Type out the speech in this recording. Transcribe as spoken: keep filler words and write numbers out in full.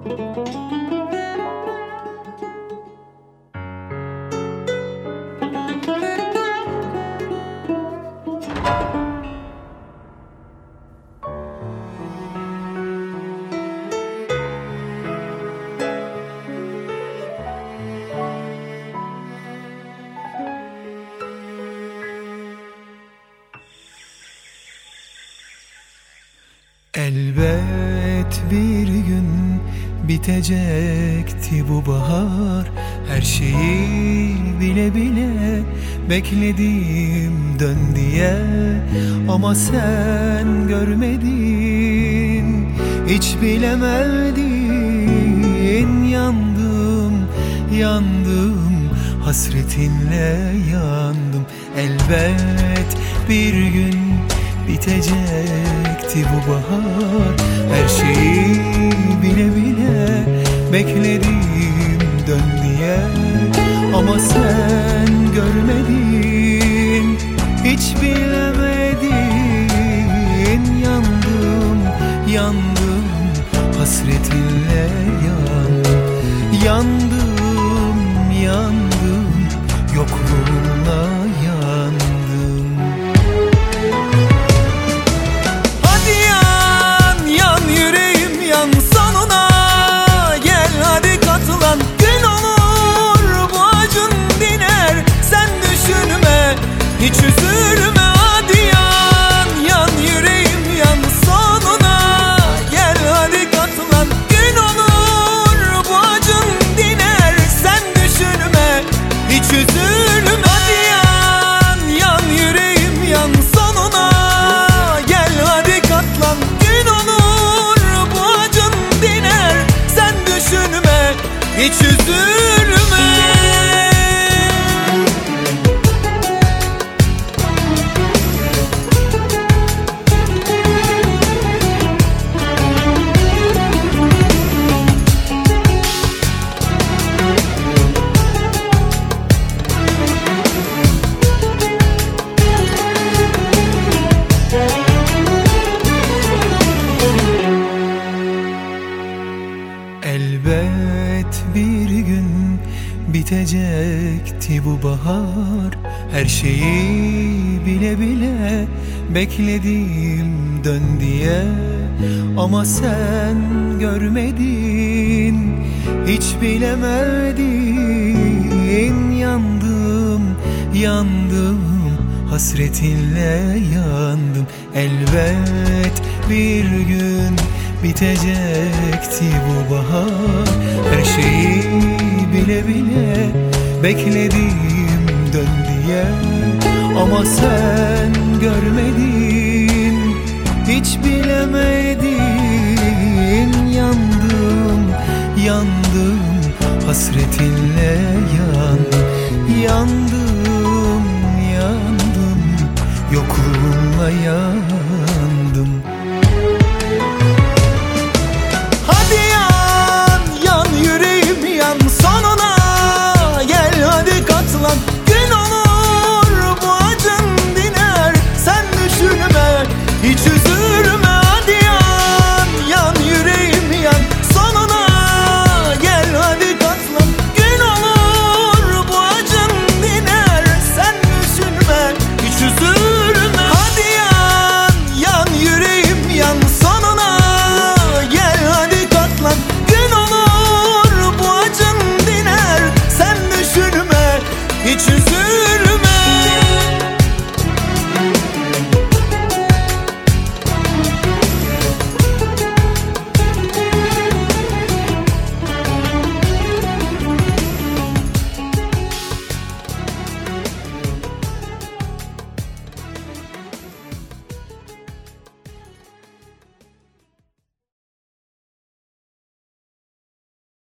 Elbet bir gün bitecekti bu bahar. Her şeyi bile bile bekledim dön diye, ama sen görmedin, hiç bilemedin. Yandım, yandım, hasretinle yandım. Elbet bir gün bitecekti bu bahar. Her şeyi bile bile bekledim dön diye, ama sen görmedin, hiç bilemedin. Yandım, yandım, hasretinle yandım. Yandım, yandım, yokluğunla yandım. Hiç üzülme, hadi yan, yan yüreğim yan sonuna. Gel hadi katlan, gün olur bu acın diner. Sen düşünme, hiç üzülme, hadi yan, yan yüreğim yan sonuna. Gel hadi katlan, gün olur bu acın diner. Sen düşünme, hiç üzülme. Elbet bir gün bitecekti bu bahar. Her şeyi bile bile bekledim dön diye, ama sen görmedin, hiç bilemedin. Yandım, yandım, hasretinle yandım. Elbet bir gün bitecekti bu bahar. Her şeyi bile bile bekledim dön diye, ama sen görmedin, hiç bilemedin. Yandım, yandım, hasretinle yandım. Yandım, yandım, yokluğunla yandım.